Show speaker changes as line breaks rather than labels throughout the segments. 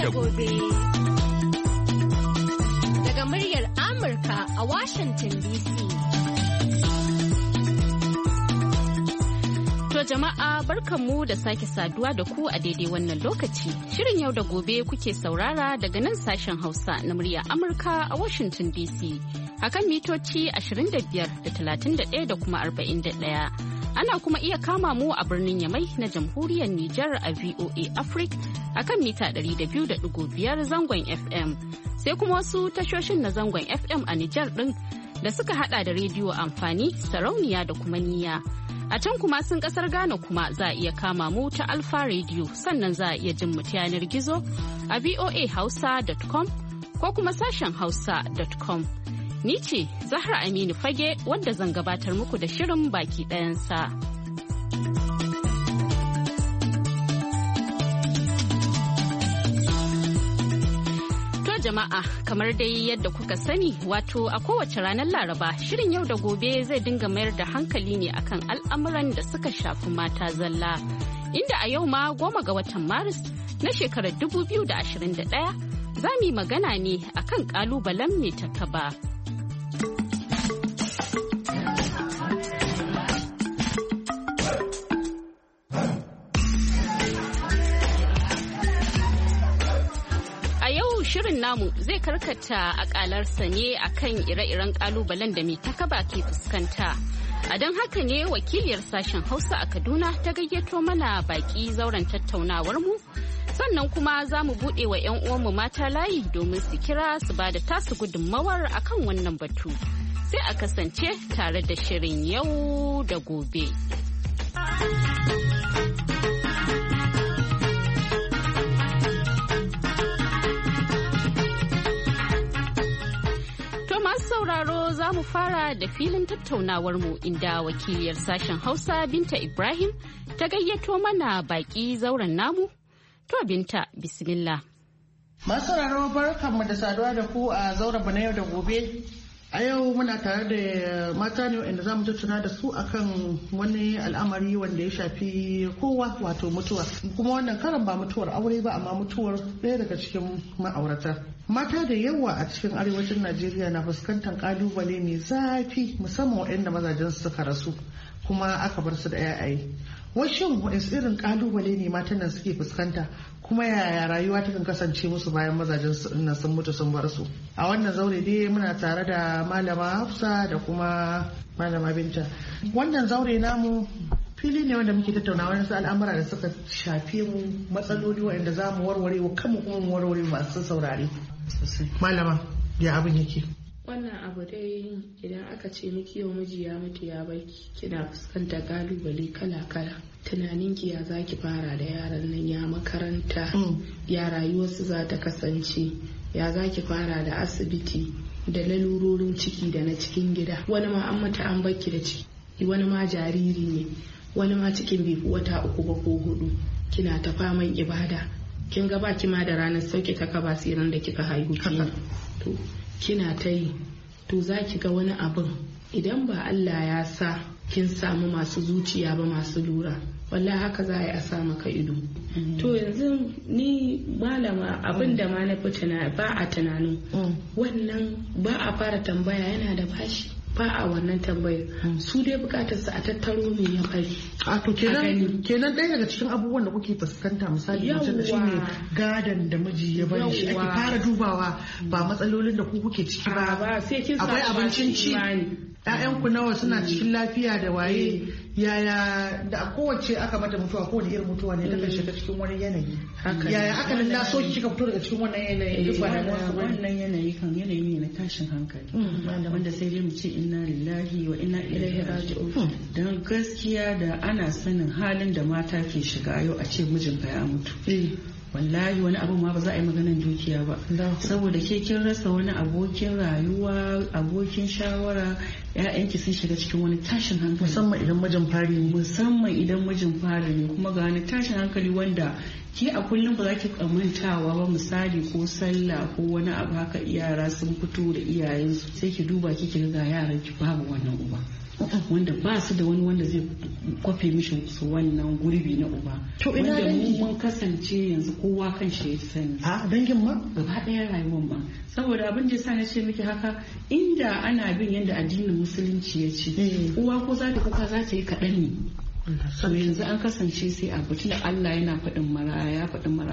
da gobe. Daga muryar Amurka a Washington DC. To jama'a barkanmu da sake saduwa da ku a daidai wannan lokaci. Shirin yau da gobe kuke saurara daga nan sashen Hausa na muryar Amurka a Washington DC. Akan mitoci 25 da 31 da kuma 41. Ana kuma iya kama mu a birnin Yamai na jamhuriyar Nijar a VOA Africa akan mita 200.5 zangon FM. Sai kuma wasu tashoshin na zangon FM a Nijar ɗin da suka hada da rediyo amfani, sarauniya da kuma niyya. A can kuma sun kasar Ghana kuma za a iya kama mu ta Alfa Radio sannan za a iya jin mu ta yanar gizo a voahausa.com ko kuma sashen hausa.com. Ni ce Zahra Aminu Fage wadda zan gabatar muku da shirin baki ɗayansa. To jama'a kamar dai yadda kuka sani wato a kowace ranar Laraba shirin yau da gobe zai dinga mayar da hankali ne akan al'amuran da suka shafi mata zalla. Inda a yau ma 10 ga watan Maris na shekarar 2021 za mu yi magana ne akan ƙalubalen mai takaba. Shirin namu zai karkata akalarsa ne akan ire-iren kalubalen da mai takaba ke fuskanta. A don haka ne wakiliyar sashen Hausa a Kaduna ta gayyato mana baki zauren tattaunawar mu. Sannan kuma za mu buɗe wa 'yan uwanmu mata layi domin su kira su ba da tasu gudunmawar akan wannan batu. Sai a kasance tare da shirin yau da gobe. Sauraro za mu fara da filin tattaunawar mu inda wakiliyar sashen Hausa Binta Ibrahim ta gayyato mana baki zauren namu. To Binta, bismillah.
Masu sauraro barkanmu da saduwa da ku a zauren na yau da gobe. A yau muna tare da mata ne wanda za mu tattauna da su akan wani al'amari wanda ya shafi kowa wato mutuwa. Kuma wannan karan ba mutuwar aure ba amma mutuwar ɗaya daga cikin ma'aurata. Mata da yawa a cikin arewacin Najeriya na fuskantar kalubale mai zafi musamman waɗanda mazajen suka rasu kuma aka bar su da 'ya'yaye. Washin waɗansu irin kalubale ne matan nan suke fuskanta kuma yaya rayuwa ta kan kasance musu bayan mazajen sun mutu sun bar su. A wannan zaure dai muna tare da malama Hafsa da kuma malama Binta. Wannan zaure namu fili ne wanda muke tattauna wani al'amura da suka shafe mu matsaloli waɗanda za mu warware wa kanmu kuma mu warware masu saurare. Malama ya abin yake.
Wannan abu dai idan aka ce miki yau miji ya mutu ya baki kina fuskantar kalubale kala-kala. Tunaninki ya zaki fara da yaran nan ya makaranta ya rayuwarsu za ta kasance ya zaki fara da asibiti da lalurorin ciki da na cikin gida. Wani ma an mata an baki da ciki wani ma jariri ne wani ma cikin bai fi wata 3 ba ko 4 kina ta faman ibada kin ga baki ma da ranar sauke ta kaba siran da kika haihu to kina ta yi to zaki ga wani abin idan ba Allah ya sa kin samu masu zuciya ba masu lura wallahi haka za a yi a sa maka ido. To yanzu ni malama abin da ma na fi ba a tunanin wannan ba a fara tambaya yana da bashi ba a wannan tambayar su dai bukatar su a tattaro mai ya bari.
A to kenan ɗaya daga cikin abubuwan da kuke fuskanta misali mutum da shine gadan da miji ya bari shi ake fara dubawa ba matsalolin da ku kuke ciki ba. Akwai abincin ci ƴaƴanku nawa suna cikin lafiya da waye yaya da kowace aka mata mutuwa kowane irin mutuwa ne ta kan shiga cikin wani yanayi yaya aka lallaso kika fito daga cikin wannan yanayi duk ba
wannan yanayi kan yanayi ne na tashin hankali wanda sai dai mu ce inna lillahi wa inna ilaihi raji'un dan gaskiya da ana sanin halin da mata ke shiga yau a ce mijinka ya mutu wallahi wani abu ma ba za a yi maganar dukiya ba saboda ke kin rasa wani abokin rayuwa abokin shawara ƴaƴanki sun shiga cikin wani tashin hankali
musamman
idan mijin fari ne kuma ga wani tashin hankali wanda ke a kullum ba za ki mantawa ba misali ko sallah ko wani abu haka yara sun fito da iyayensu sai ki duba ki ga yaran ki babu wannan uba wanda ba su da wani wanda zai kwafe mishi su wannan gurbi na uba.
To ina dangi
mun kasance yanzu kowa kan shi ya sani.
A dangin ma
gaba ɗaya rayuwar ma, saboda abin da yasa na ce miki haka, inda ana bin yadda addinin musulunci ya ce uwa ko za ta kuka za ta yi kaɗan ne. So yanzu an kasance sai a batun da Allah yana faɗin maraya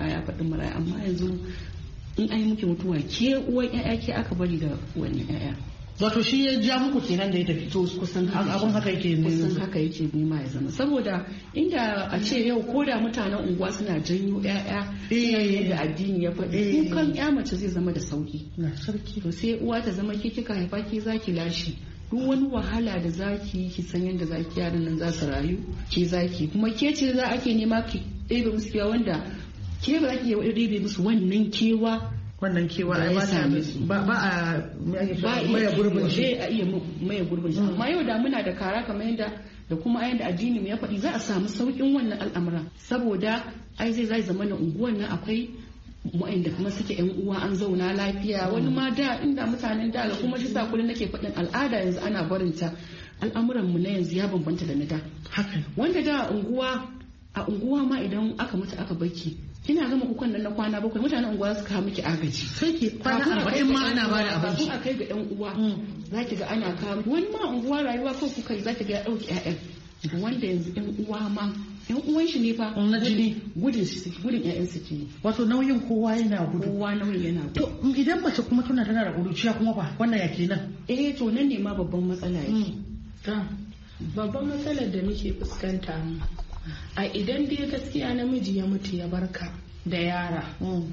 amma yanzu in an yi miki mutuwa ke uwan ƴaƴa ke aka bari da wani ƴaƴa.
Wato shi ya ja muku kenan da ya tafi.
To kusan
abun haka yake ne.
Kusan haka yake nema ya zama, saboda inda a ce yau ko da mutanen unguwa suna janyo ƴaƴa da addini ya faɗi kukan ƴa mace zai zama da sauki. To sai uwa ta zama ke kika haifa ke zaki lashe duk wani wahala da zaki ki san yadda zaki yaran nan za su rayu ke zaki, kuma ke ce za ake nema ki ɗebe musu kewa wanda ke ba za ki iya ɗebe musu wannan kewa
ai ba a maye gurbin shi.
A iya maye gurbin shi, amma yau da muna da kara kamar yadda da kuma yadda addini mu ya faɗi za a samu sauƙin wannan al'amuran, saboda ai zai zama na unguwan nan akwai wa'anda kuma suke yan uwa an zauna lafiya. Wani ma da inda mutanen da kuma shi sa kullum nake faɗin al'ada yanzu ana barinta, al'amuran mu na yanzu ya bambanta da na da. Wanda da a unguwa ma idan aka mutu aka baki kina gama kukan nan na kwana 7 mutanen unguwa suka kawo miki agaji,
sai ki kwana 40 ma ana ba da abinci
kafin a kai ga yan uwa. Zaki ga ana kawo wani ma unguwa rayuwa ko kuka zaki ga ya dauki ƴaƴan, wanda yanzu yan uwa ma yan uwan shi ne fa
na jini
gudun ƴaƴan su ke.
Wato nauyin kowa yana gudu.
Kowa nauyin yana gudu.
To idan mace kuma tana da kuruciya kuma ba wannan ya kenan.
To nan ne ma babban matsala yake.
Babban matsalar da muke fuskanta a idan dai gaskiya namiji ya mutu ya barka da yara,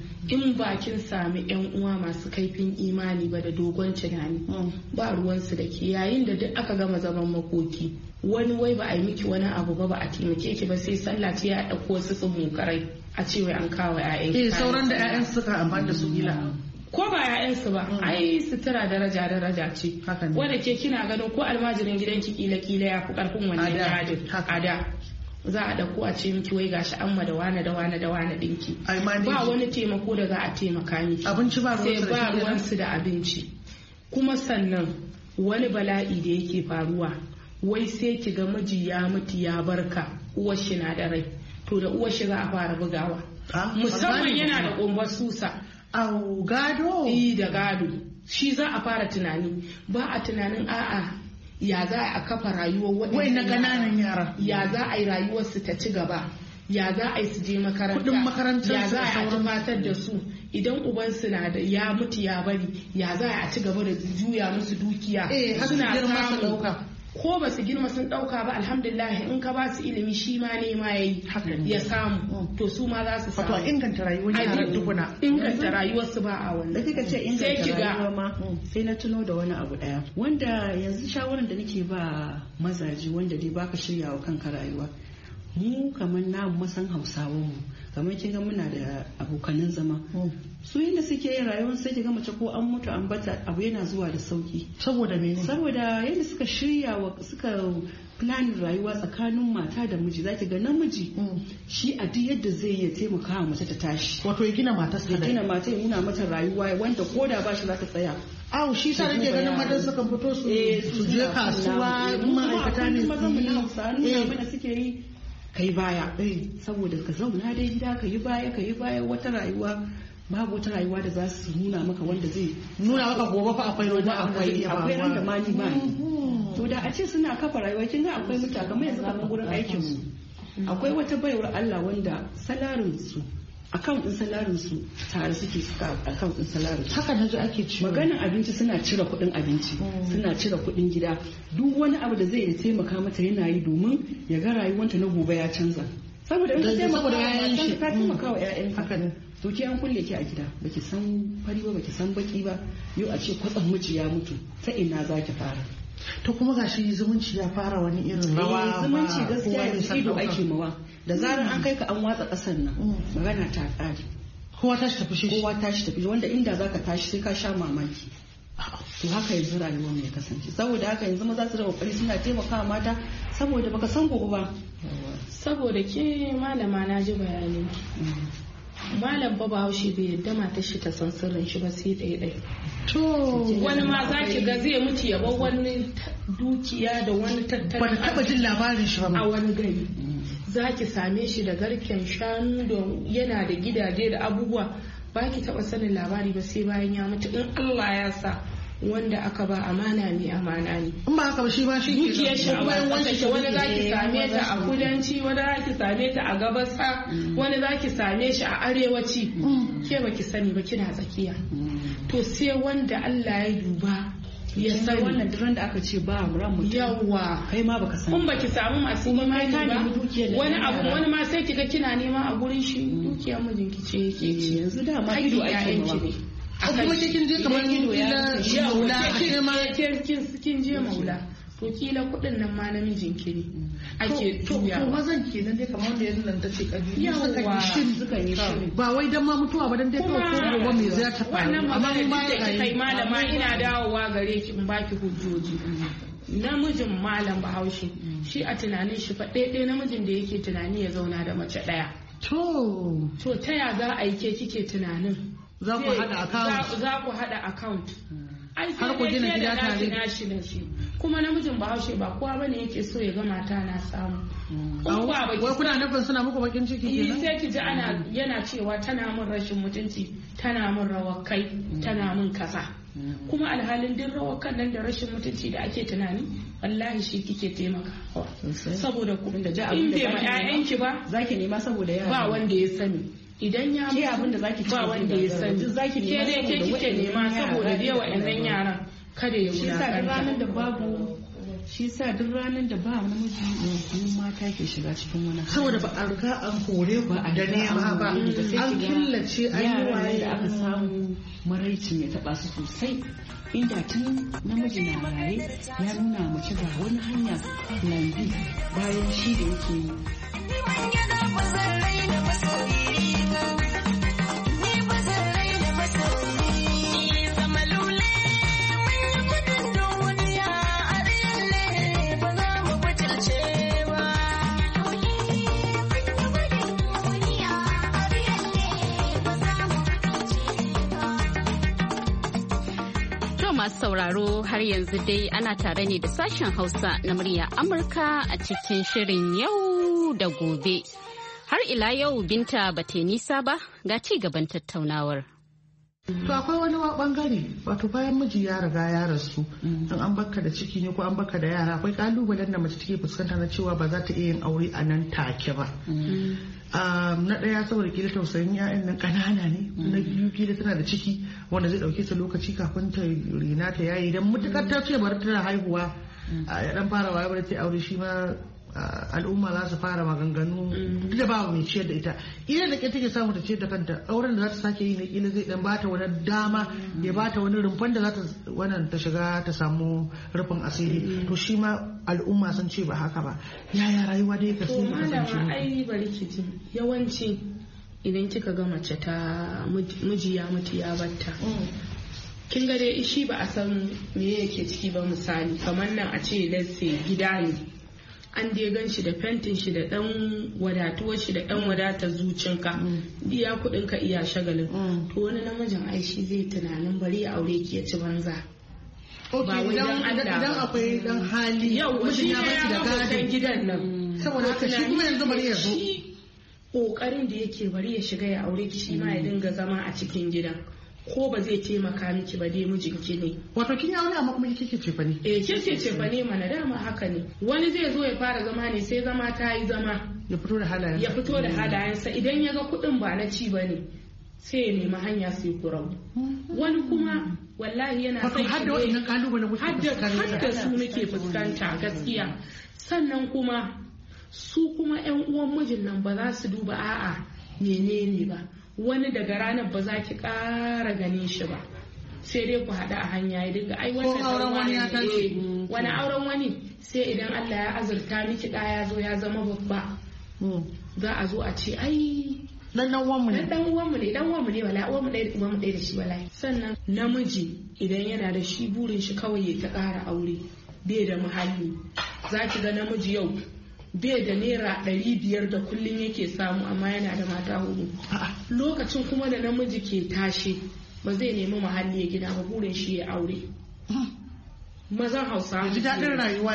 in bakin sami yan uwa masu kaifin imani ba da dogon tunani, ba ruwansu da ke. Yayin da duk aka gama zaman makoki, wani wai ba a yi miki wani abu ba a taimake ki ba, sai sallah ce ya ɗauko wasu tsummokarai a ce wai an kawo ƴaƴan.
Sauran da ƴaƴan suka amfani da su gila.
Ko ba ƴaƴansu ba, ai sutura daraja ce. Wanda ke kina ganin ko almajirin gidanki kila ya fi karfin wannan yadin a da. Za a ɗauko a ce miki wai gashi amma da wane ɗinki. Ba wani taimako da za a taimaka miki.
Abinci ba
ruwansu da abinci. Kuma sannan wani bala'i da yake faruwa, wai sai ki ga miji ya mutu ya barka, uwar shi na da rai, to da uwar shi za a fara bugawa. Musamman yana da ƙumbar susa.
Au gado?
Da gado. Shi za a fara tunani, ba a tunanin a'a ya za a kafa rayuwar
waɗannan ƙananan yara,
ya za a yi rayuwarsu ta ci gaba, ya za a yi su je makaranta,
kudin makarantar
ya za a tumatar da su, idan ubansu na da ya mutu ya bari, ya za a ci gaba da juya musu dukiya.
Suna samun
ko ba su girma sun dauka ba, alhamdulillah in ka ba su ilimi shi ma ne ma yayi ya samu, to su ma za su samu.
Wato inganta rayuwar yaran tukuna.
Inganta rayuwar su ba a wannan.
Da kika ce inganta rayuwa ma sai na tuno da wani abu daya wanda yanzu shawaran da nake ba mazaji wanda dai baka shirya wa kanka rayuwa. Mu kamar na masan Hausawa mu kamar kin ga muna da abokanan zama, su yadda suke yin rayuwar sai ki ga mace ko an mutu an bata abu yana zuwa da sauki.
Saboda mene?
Saboda yadda suka shirya wa suka planin rayuwa tsakanin mata da miji, zaki ga namiji shi a duk yadda zai iya taimaka wa mace ta tashi.
Wato ya gina matarsa,
ya gina mata, ya nuna mata rayuwa wanda ko da ba shi za ta tsaya.
Aw shi sa nake ganin madan suka fito su je kasuwa, ma'aikata ne
mazan mu na Hausa nuna mana suke yi kai baya, saboda ka zauna dai gida ka yi baya wata rayuwa, babu wata rayuwa da za su nuna maka wanda zai
nuna maka gobe fa akwai wani
akwai ran da mani ba. To da a ce suna kafa rayuwa kin ga akwai mutane kamar yanzu kamar gurin aikin mu akwai wata baiwar Allah wanda salarin su account din salarin su tare suke suka account din salarin su.
Haka naji ake cewa
maganin abinci suna cire kuɗin abinci, suna cire kuɗin gida, duk wani abu da zai taimaka mata yana yi domin ya ga rayuwanta na gobe ya canza. Saboda in ka taimaka wa ƴaƴan ka taimaka wa ƴaƴan haka ne. To ki an kulle ki a gida baki san fari ba baki san baki ba, yau a ce kwatsam miji ya mutu ta ina zaki fara?
To kuma gashi zumunci ya fara wani irin rawa.
Zumunci gaskiya da ido ake mawa, da zarar an kai ka an watsa ƙasar nan magana ta ƙare.
Kowa tashi
tafi wanda inda zaka tashi sai ka sha mamaki. To haka yanzu rayuwar mu ya kasance, saboda haka yanzu maza su da kokari suna taimakawa mata saboda baka san gobe ba.
Saboda ke malama na ji bayanin malam Bahaushe bai yadda matar shi ta san sirrin shi ba sai ɗaya.
To
wani ma za ki ga zai mutu ya bar wani dukiya da wani tattalin.
Ban taɓa jin labarin shi ba.
A wani gari za ki same shi da garken shanu da yana da gidaje da abubuwa, ba ki taɓa sanin labari ba sai bayan ya mutu, in Allah ya sa wanda aka ba amana ne amana ne.
In ba haka ba shi ba shi ke
dukiyar shi a bayan wani za ki same ta a kudanci, wani za ki same ta a gabasa, wani za ki same shi a arewaci, ke ba ki sani ba kina tsakiya. To sai wanda Allah ya duba ya sani.
Wannan duran da aka ce ba ran mutum.
Yawwa.
Kai ma baka sani.
Kun baki samu masu imani ba. Wani ma sai kiga kina nema a gurin shi dukiyar mijinki ce yake ci.
Yanzu da ma ido ake
ne.
A kuma kin je kamar
kin je maula. To kila kudin nan ma namijin ki ne ake tuya.
To mazan kenan dai kamar da yanzu nan ta ce kabilu
suka yi shiri.
Ba wai dan ma mutuwa ba dan dai kawai ko gobe me za ta faru.
Amma ba kai malama ina dawowa gare ki in baki hujjoji. Namijin malam Bahaushe shi a tunanin shi fa ɗaya namijin da yake tunani ya zauna da mace ɗaya. To ta ya za a yi ke kike tunanin?
Za ku haɗa account.
Har ku gina gida tare. Kuma namijin Bahaushe ba kowa bane yake so ya ga mata na samu.
Wai kuna nufin suna muku bakin ciki kenan?
Sai ki ji yana cewa tana min rashin mutunci, tana min rawar kai, tana min kaza. Kuma alhalin din rawar kan nan da rashin mutunci da ake tunani, wallahi shi kike taimakawa. Saboda ku in bai ma 'ya'yanki ba,
zaki nema saboda yara.
Ba wanda ya sani. Idan ya
ke abin da zaki
ba wanda ya sani.
Zaki nema
ke dai kike nema saboda da yawa ƴan yaran kada ya wulakanta.
Shi sa duk ranar da ba namiji mu mata ke shiga cikin wani
saboda ba a riga an kore ku da nema ba, an killace an yi waye
da aka samu maraicin ya taba su sosai. Inda tun namiji na raye ya nuna mace ga wani hanya lambi bayan shi da yake yi.
masu sauraro har yanzu dai ana tare ne da sashen Hausa na murya Amurka a cikin shirin yau da gobe. Har ila yau Binta ba ta nisa ba ga ci gaban tattaunawar.
To akwai wani bangare wato bayan miji ya riga ya rasu in an baka da ciki ne ko an baka da yara akwai kalubalen da mace take fuskanta na cewa ba za ta iya yin aure a nan take ba. Na ɗaya saboda kila tausayin ya'yan nan ƙanana ne, na biyu kila tana da ciki wanda zai ɗauke ta lokaci kafin ta rena ta yayi idan mutukar ta ce bari tana haihuwa ya dan fara waye bari ta aure shi ma al'umma za su fara maganganu duk da ba mai ciyar da ita ina da ke take samu ta ciyar da kanta auren da za ta sake yi na kila zai dan bata wani dama ya bata wani rumfan da za ta wannan ta shiga ta samu rufin asiri to shi ma al'umma sun ce ba haka ba yaya rayuwa dai ka sai kasance
ai bari ki ji yawanci idan kika ga mace ta miji ya mutu ya batta kin ga dai shi ba a san me yake ciki ba misali kamar nan a ce lasse gida ne an dai gan shi da fentin shi da dan wadatuwar shi da dan wadatar zucinka iya kudin ka iya shagalin to wani namijin ai shi zai tunanin bari ya aure ki ya ci banza
ba idan akwai dan hali
yau shi ya baki da gadon gidan nan
saboda haka shi kuma yanzu bari ya zo
kokarin da yake bari ya shiga ya aure ki shi ma ya dinga zama a cikin gidan ko ba zai taimaka miki ba dai mijinki ne.
Wato kin ya wani amma kuma kike ce fa ne.
Kike ce fa ne mana dama haka ne. Wani zai zo ya fara zama ne sai zama ta yi zama.
Ya fito da halayensa.
Ya fito da halayensa idan ya ga kuɗin ba na ci ba ne sai ya nemi hanya sai kurau. Wani kuma wallahi yana
sai har da wannan kalubale muke
fuskanta. Har da su muke fuskanta gaskiya. Sannan kuma su kuma ƴan uwan mijin nan ba za su duba a'a menene ba. Wani daga ranar ba za ki ƙara ganin shi ba sai dai ku haɗu a hanya ya dinga ai wannan
auren wani ya tashi
wani auren wani sai idan Allah ya azurta miki ɗa ya zo ya zama babba za a zo a ce ai
dan uwanmu ne
dan uwanmu ne wala uwanmu ɗaya da shi wala sannan namiji idan yana da shi burin shi kawai ya ta ƙara aure bai da muhalli za ki ga namiji yau bai da naira 500 da kullum yake samu amma yana da mata 4. Lokacin kuma da namiji ke tashi ba zai nemi muhalli ya gida ba, burin shi ya aure. Mazan Hausa
ya ji daɗin rayuwa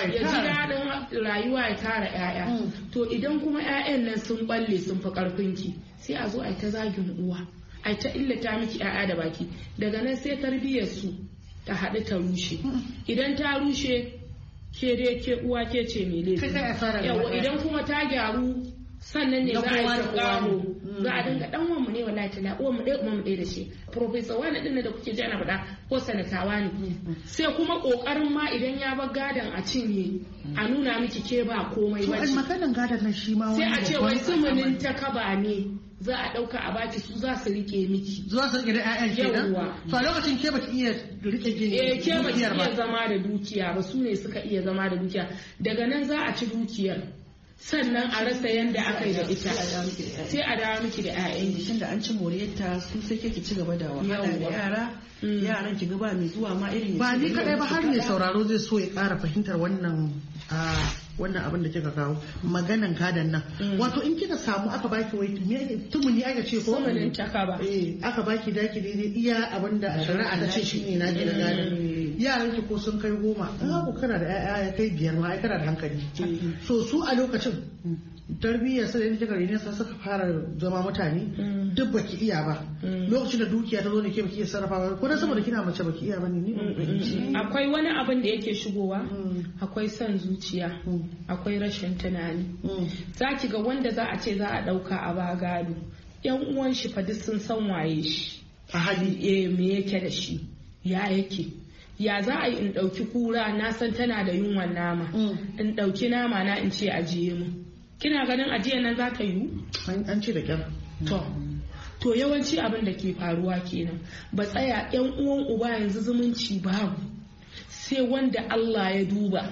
ya tara 'ya'ya. To idan kuma 'ya'yan nan sun balle sun fi ƙarfinki, sai a zo a ta zagin uwa, a ta illata miki 'ya'ya da baki. Daga nan sai tarbiyyar su ta haɗu ta rushe. Idan ta rushe, ke dai ke uwa ke ce mai laifi. Yawa idan kuma ta gyaru, sannan ne za a yi karo, za a dinga dan wanmu ne wallahi tala uwan mu dai kuma mu dai da shi professor wani din da kuke ji ana faɗa ko sanatawa ne. Sai kuma kokarin ma idan ya bar gadan a cinye a nuna miki ke ba komai ba.
To maganan gadan nan shi ma
sai a ce wai sumunin ta kaba ne za a dauka a baki, su za su rike miki,
za su rike da ƴaƴan kenan. To a lokacin ke baki iya rike gini
ke baki iya zama da dukiya ba, su ne suka iya zama da dukiya. Daga nan za a ci dukiyar, sannan a rasa yadda aka yi da ita, sai a dawo miki da 'ya'yan
tun da an ci moriyarta su sai ke ci gaba da wahala da yaran ki gaba mai zuwa ma irin
ba ni kadai ba, har ne sauraro zai so ya kara fahimtar wannan abin da kika kawo maganan gadan nan. Wato in kika samu aka baki wai tumuni aka ce ko aka baki daki daidai iya abin da shari'a ta ce shine na gina gadan, yaran ki ko sun kai 10 ko kana da 'ya'ya ya kai 5 ma ai kana da hankali. So su a lokacin tarbiyyar sai da kika rene sai suka fara zama mutane, duk baki iya ba. Lokacin da dukiya ta zo ne ke baki iya sarrafa ba, ko dan saboda kina mace baki iya bane ni.
Akwai wani abin da yake shigowa, akwai son zuciya, akwai rashin tunani. Za ki ga wanda za a ce za a dauka a ba gado, yan uwan shi fa duk sun san waye shi
a hali,
me yake da shi, ya yake. Ya za a yi in ɗauki kura na san tana da yunwan nama, in ɗauki nama na in ce ajiye mu, kina ganin ajiyar nan za ta yiwu?
An ce da kyar.
To yawanci abin da ke faruwa kenan, ba tsaya yan uwan uba yanzu zumunci babu, sai wanda Allah ya duba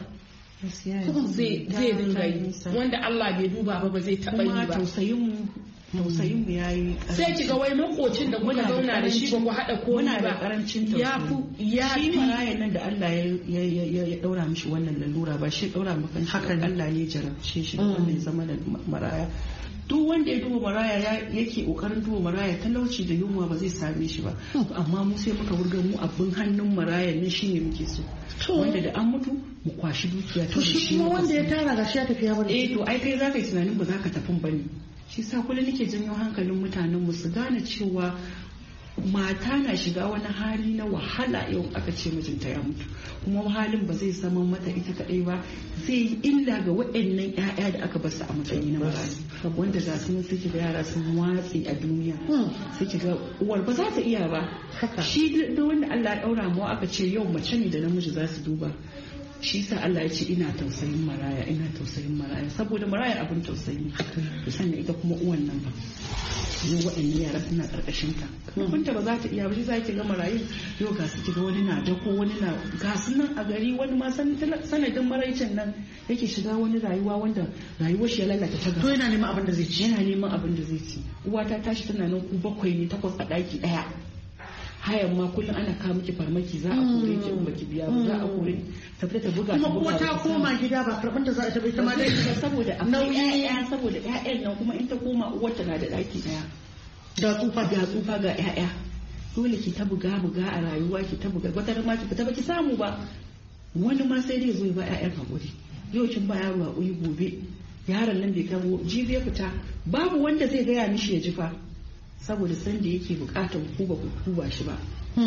zai dinga yi, wanda Allah bai duba ba zai taɓa yi ba.
Tausayin mu yayi,
sai ki ga wai makocin da kuka zauna da shi ba ku haɗa komai ba,
karancin tausayi. Shi marayan nan da Allah ya daura mishi wannan lalura ba shi daura maka hakan, Allah ne jarabce shi da wannan zama da maraya. Duk wanda ya duba maraya yake kokarin duba maraya, talauci da yunwa ba zai same shi ba. Amma mu sai muka wurga mu abin hannun marayan nan shine muke so, wanda da an mutu mu kwashi dukiya
to shi kuma wanda ya tara gashi ya tafi ya bari.
To ai kai zaka yi tunanin ba zaka tafin bane. Shi sa kullum nake janyo hankalin mutanen mu su gane cewa mata na shiga wani hali na wahala yau aka ce mijinta ya mutu, kuma halin ba zai zama mata ita kadai ba, zai yi illa ga waɗannan 'ya'ya da aka basu a matsayi na marayu, wanda za su sai kiga yara sun watsi a duniya, sai kiga uwar ba za ta iya ba. Shi da wanda Allah ya daura mu aka ce yau mace ne da namiji za su duba. Shi sa Allah ya ce ina tausayin maraya saboda maraya abin tausayi, to sannan ita kuma uwan nan ba yau waɗannan yara suna ƙarƙashin ta, kunta ba za ta iya ba. Shi za ki ga marayu yau ga su ki ga wani na dako, wani na ga su nan a gari, wani ma sanadin maraicin nan yake shiga wani rayuwa wanda rayuwar shi ya lalata ta gaba.
To yana neman abin da zai ci.
Uwa ta tashi tana nan ku 7 ne 8 a ɗaki ɗaya, hayan ma kullum ana kawo miki farmaki, za a kore ki in baki biya ba, za a kore ta fita ta buga
kuma ko ta koma gida ba karban ta za a ta bai ta ma dai
saboda nauyi, saboda ƴaƴan nan kuma in ta koma uwar ta na da daki daya
da tsufa
ga ƴaƴa, dole ki ta buga a rayuwa, ki ta buga wata ma ki fita baki samu ba, wani ma sai dai zo ba ƴaƴan hakuri. Yau kin ba yaro hakuri, gobe yaron nan bai kawo jibi ya fita, babu wanda zai gaya mishi ya ji fa, saboda san da yake bukatar ku ba shi ba.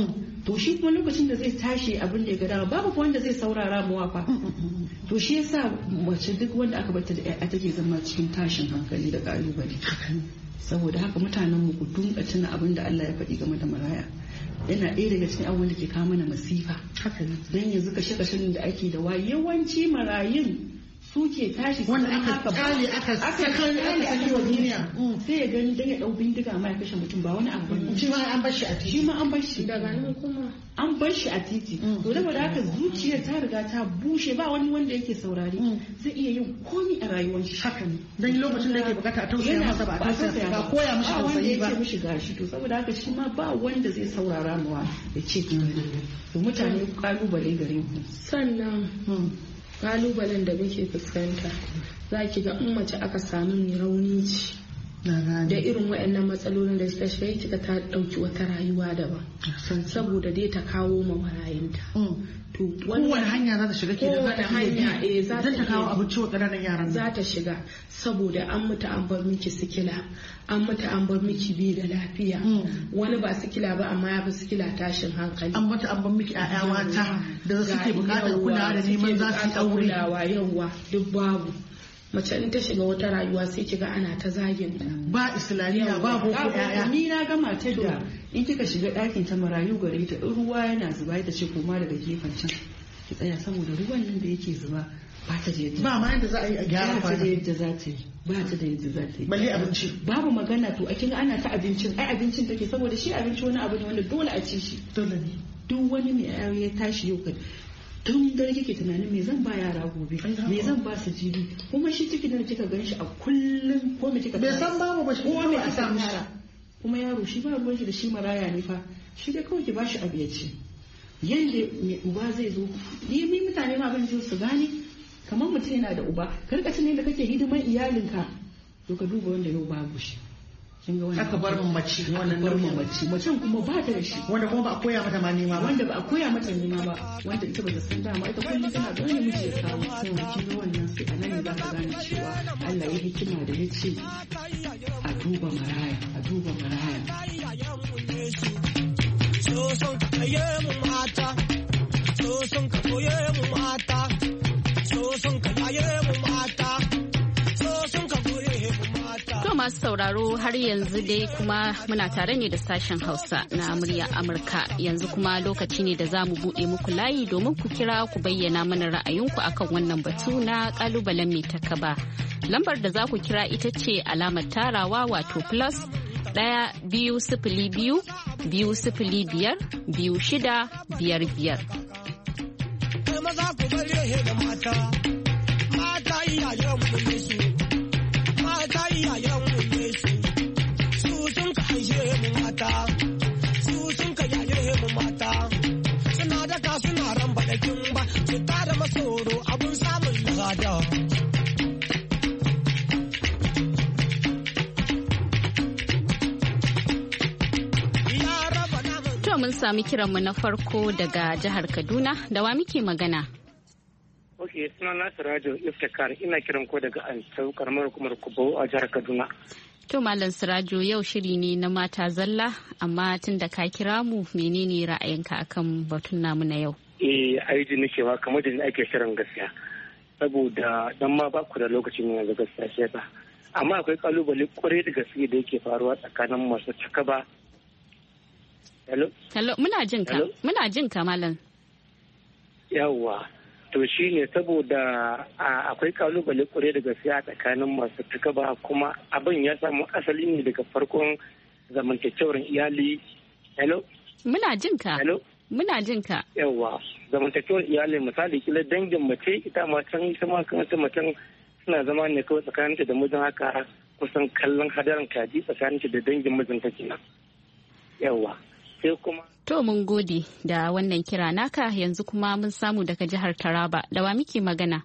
To shi kuma lokacin da zai tashi abin da ya ga dama babu wanda zai saurara muwa fa. To shi yasa mace duk wanda aka bata da ƴaƴa take zama cikin tashin hankali da kalubale. Saboda haka mutanen mu ku dunga tuna abin da Allah ya faɗi game da maraya. Yana ɗaya daga cikin abubuwan da ke kawo mana masifa. Dan yanzu kashe-kashen da ake da yawanci marayun suke tashi
wanda aka tsale aka saki wa duniya,
sai ya gani dan ya dau bindiga ma ya kashe mutum ba wani abu bane.
Shi ma an bar shi a titi.
Daga nan kuma
an bar shi a titi. To da haka zuciyar ta riga ta bushe, ba wani wanda yake saurari, zai iya yin komi a rayuwar shi.
Haka ne. Dan lokacin da yake bukata a tausaya masa ba a tausaya ba, koya mishi tausayi ba.
Wanda yake mishi gashi, to saboda haka shi ma ba wanda zai saurara mawa ya ce to mutane kalubale gare ku.
Sannan kalubalen da muke fuskanta za ki ga in mace aka samu mai rauni ce da irin waɗannan matsalolin da suka shiga kika ta ɗauki wata rayuwa daban saboda dai ta kawo ma marayinta. To
kowane hanya za ta shiga ke da hanya
za ta
kawo abinci wa ƙananan yaran
za ta shiga saboda an mutu an bar miki sikila, an mutu an bar miki bai da lafiya, wani ba sikila ba amma ya fi sikila tashin hankali,
an mutu an bar miki ƴaƴa mata da suke buƙatar kulawa da neman za su aure
yawa duk babu. Mace in ta shiga wata rayuwa sai kiga ana ta zagin ta
ba islamiyya ba boko ƴaƴa.
Ni na ga matar da in kika shiga ɗakin ta marayu gare ta ruwa yana zuba ta ce koma daga gefen can ki tsaya saboda ruwan nan da yake zuba ba ta da yadda
ba ma yadda za a yi a gyara
ba ta da yadda za ta yi ba ta da yadda za ta yi
balle abinci
babu magana. To a kinga ana ta abincin abincin take saboda shi abinci wani abu ne wanda dole a ci shi
dole ne.
Duk wani mai aure ya tashi yau tun dare kike tunanin me zan ba yara gobe me zan ba su jibi kuma shi ciki da kika gan shi a kullum ko me kika
bai san babu ba shi
ko me a samu yara kuma yaro shi ba ruwan shi da shi maraya ne fa shi dai kawai ki ba shi abu ya ci yanda mai uba zai zo ni mutane ma ban su gane kamar mutum yana da uba karkashin ne da kake hidiman iyalinka to ka duba wanda yau babu shi
aka bar mu mace wannan
normal macen kuma ba ta da shi
wanda kuma ba a koya mata ma nema ba
wanda ba a koya mata nema ba wanda ita ba ta san dama ita kullum tana da wani miji ya kawo sai kin ga wannan sai anan ne za ka gane cewa Allah ya hikima da ya ce a duba maraya so son ka kaye mu mata so son ka koye mu mata so son ka yaye mu mata so son ka koye mu mata.
To masu sauraro har yanzu dai kuma muna tare ne da sashen Hausa na murya Amurka, yanzu kuma lokaci ne da za mu buɗe muku layi domin ku kira ku bayyana mana ra'ayinku akan wannan batu na kalubalen mai takaba. Lambar da za ku kira ita ce alamar tarawa wato plus 1-2-0-2-5-2-6-5-5.
Maza ku bari da mata, mata iyayen mu ne su, mata iyayen mu ne su, su sun ka aishe mu mata, su sun ka yaye mu mata, suna daka suna ramba da kimba, su tada masoro abun samun lada.
Mun sami kiranmu na farko daga jihar Kaduna, da wa muke magana?
Ok, suna Sirajo Iftikar, ina kiran ko daga Ansau karamar hukumar Kubo a jihar Kaduna.
To Malam Sirajo, yau shiri ne na mata zalla, amma tun da ka kira mu menene ra'ayinka akan batun namu na yau?
Aiji nikewa kamar da ake shirin gaskiya. Saboda dan ma ba ku da lokacin yanzu gaskiya shi yasa. Amma akwai kalubale kwarai da gaske da yake faruwa tsakanin masu takaba. Hello?
Hello, muna jin ka malam.
Yawwa, to shi ne saboda akwai kalubale kure da gaskiya tsakanin masu takaba kuma abin ya samu asali ne daga farkon zamantakewar iyali. Hello?
Muna jin ka.
Hello?
Muna jin ka.
Yawwa, zamantakewar iyali misali kila dangin mace ita macen ita ma kamata macen suna zama ne kawai tsakaninta da mijin haka kusan kallon hadarin kaji tsakaninta da dangin mijinta kenan. Yawwa.
To mun gode da wannan kira naka, yanzu kuma mun samu daga jihar Taraba, da wa muke magana?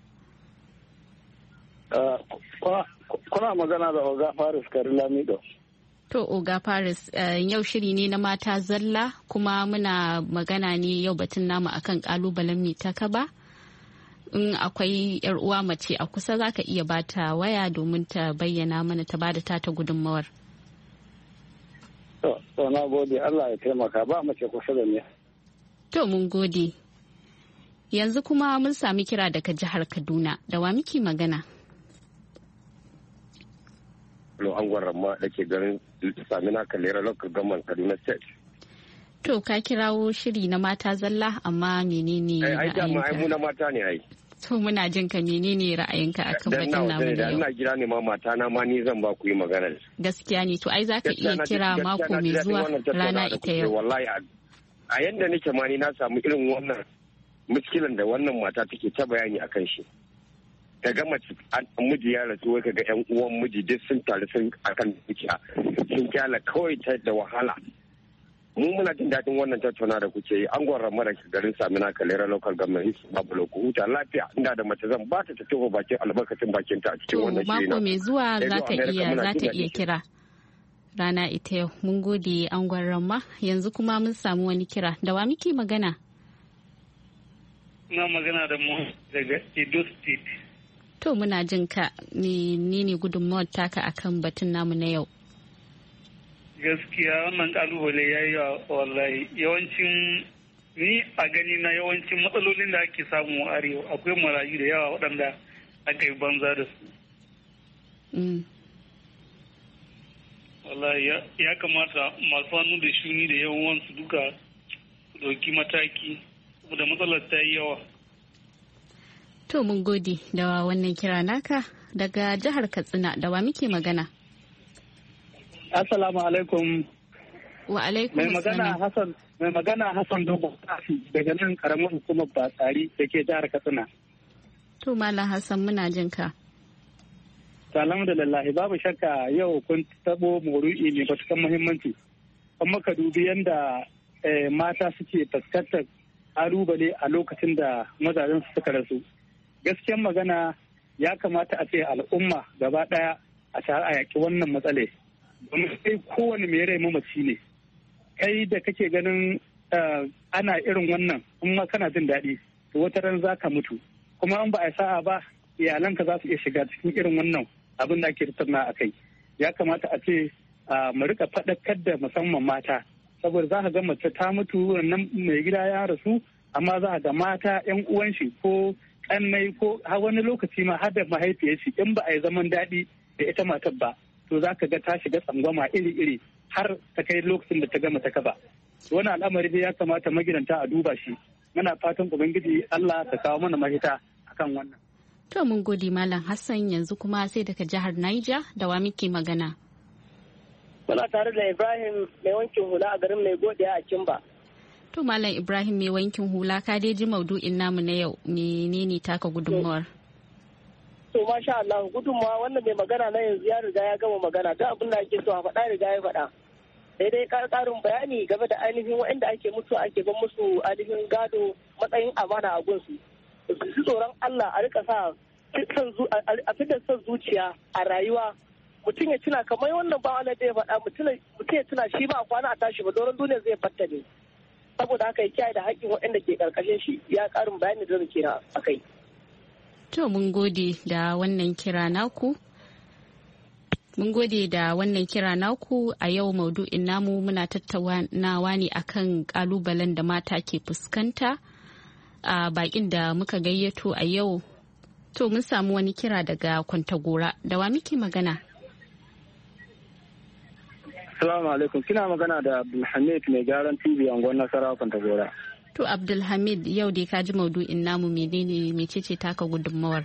Kuna magana da Oga Faris Karilamido.
To Oga Faris, yau shiri ne na mata zalla kuma muna magana ne yau batun namu akan kalubalen mai takaba. In akwai yar uwa mace a kusa zaka iya bata waya domin ta bayyana mana ta bada tata gudunmawar.
To na gode, Allah ya taimaka, ba mace kusa da ni.
To mun gode. Yanzu kuma mun sami kira daga jihar Kaduna, da wa muke magana?
Lo an gwarramma da ke garin Samina Kalera Local Government Kaduna State.
To ka kirawo shiri na mata zalla, amma menene ra'ayinka?
Ai mu na mata ne ai.
To muna jin ka, menene ra'ayinka akan batun namu da yau?
Ina jira ne ma mata na ma ni zan ba ku yi magana.
Gaskiya ne, to ai za ka iya kira mako mai zuwa rana ita yau.
Wallahi a yanda nake ma ni na samu irin wannan muskilan da wannan mata take ta bayani akan shi. Ka ga mace miji ya rasu wai ka ga yan uwan miji duk sun taru sun akan dukiya sun kyala kawai ta da wahala mu muna jin daɗin wannan tattauna da kuke yi an gwarar mara garin Samina Kalera local government babu loku huta lafiya inda da mace zan ba ta tafi bakin albarkacin bakin ta a cikin wannan shiri na.
Mako mai zuwa za ta iya kira rana ita yau. Mun gode an gwarar ma yanzu kuma mun samu wani kira da wa muke magana.
Ina magana da mu daga Edo State.
To muna jin ka ne gudunmawar taka akan batun namu na yau.
Gaskiya wannan kalubale ya yi wallahi yawancin ni a gani na yawancin matsalolin da ake samu a arewa akwai marayu da yawa waɗanda aka yi banza da su. Wallahi ya kamata masu hannu da shuni da yawansu duka su ɗauki mataki da matsalar ta yi yawa.
To mun gode da wannan kira naka daga jihar Katsina da wa muke magana.
Assalamu alaikum.
Wa alaikum assalam.
Mai magana Hassan Dogo daga nan karamar hukumar Batsari da ke jihar Katsina.
To Malam Hassan muna jin ka.
Alhamdulillah babu shakka yau kun tabo maudu'i ne matukan muhimmanci. Kuma ka dubi yanda mata suke fuskantar kalubale a lokacin da mazajen su suka rasu. Gaskiyar magana ya kamata a ce al'umma gaba daya a tare a yaki wannan matsale. Domin kai kowane mai rai mamaci ne. Kai da kake ganin ana irin wannan kuma kana jin daɗi to wata ran za ka mutu. Kuma an ba a sa'a ba iyalanka za su iya shiga cikin irin wannan abin da ake tattauna a kai. Ya kamata a ce mu rika faɗakar da musamman mata saboda za ka ga mace ta mutu wannan mai gida ya rasu amma za ka ga mata yan uwan shi ko kannai ko wani lokaci ma har da mahaifiyar shi in ba a yi zaman daɗi da ita matar ba to za ka ga ta shiga tsangwama iri-iri har ta kai lokacin da ta gama ta kaba. Wani al'amari dai ya kamata magidanta a duba shi. Muna fatan Ubangiji Allah ta kawo mana mahita akan wannan.
To mun gode Malam Hassan yanzu kuma sai daga jihar Niger da wa muke magana.
Muna tare da Ibrahim mai wankin hula a garin mai godiya a Kimba.
To Malam Ibrahim mai wankin hula ka dai ji maudu'in namu na yau menene taka gudunmawar?
To masha Allah gudunmawa wannan mai magana na yanzu ya riga ya gama magana duk abin da ake so a faɗa riga ya faɗa. Sai dai ƙarin bayani game da ainihin waɗanda ake mutu ake ban musu ainihin gado matsayin amana a gunsu. Su tsoron Allah a rika sa a fitar son zuciya a rayuwa mutum ya tuna kamar wannan ba wani da ya faɗa mutum ya tuna shi ba a kwana a tashi ba doron duniya zai fatta ne. Saboda haka ya kiyaye da haƙƙin waɗanda ke ƙarƙashin shi ya ƙarin bayani da zai na a kai.
To mun gode da wannan kira naku. Mun gode da wannan kira naku a yau maudu'in namu muna tattaunawa ne akan kalubalen da mata ke fuskanta a bakin da muka gayyato a yau. To mun samu wani kira daga Kwantagora da wa muke magana?
Assalamu alaikum kina magana da Abdulhamid mai gyaran TV angon Nasarawa Kwantagora.
To Abdulhamid yau dai ka ji maudu'in namu menene mecece taka gudunmawar?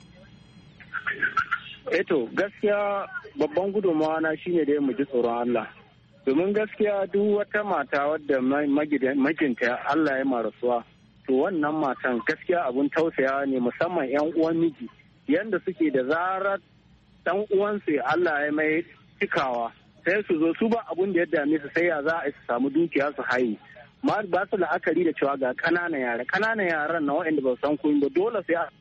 To gaskiya babban gudunmawa na shine dai mu ji tsoron Allah. Domin gaskiya duk wata mata wadda mijinta Allah ya marasuwa to wannan matan gaskiya abun tausaya ne musamman yan uwan miji yanda suke da zarar dan uwansu Allah ya mai cikawa sai su zo su ba abun da ya dame su sai ya za a samu dukiya su haye. Ma ba su la'akari da cewa ga ƙananan yaran na waɗanda ba san koyi ba dole sai a.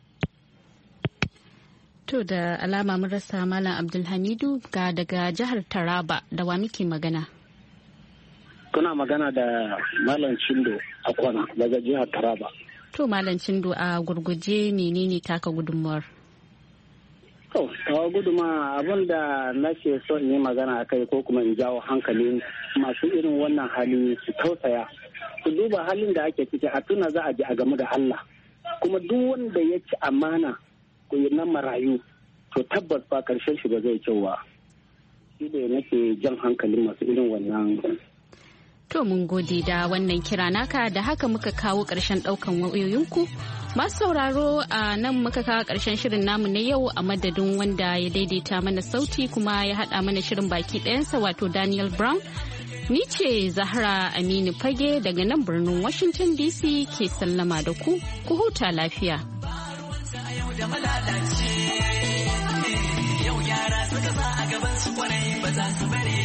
To da alama mun rasa Malam Abdulhamidu ga daga jihar Taraba da wa muke magana.
Kuna magana da Malam Chindo a Kwana daga jihar Taraba.
To Malam Chindo a gurguje menene taka gudunmuwar?
To tawa guduma abin da nake so in yi magana a kai ko kuma in jawo hankalin masu irin wannan hali su tausaya. Su duba halin da ake ciki a tuna za a ji a game da Allah kuma duk wanda ya ci amana ko na marayu to tabbas ba karshen shi ba zai kyau ba shi da nake jan hankalin masu irin wannan.
To mun gode da wannan kira naka da haka muka kawo ƙarshen ɗaukan wayoyinku. Masu sauraro a nan muka kawo ƙarshen shirin namu na yau a madadin wanda ya daidaita mana sauti kuma ya haɗa mana shirin baki ɗayansa wato Daniel Brown. Ni ce Zahra Aminu Fage daga nan birnin Washington DC ke sallama da ku huta lafiya. Yau yara suka sa a gaban su kwarai ba za su bari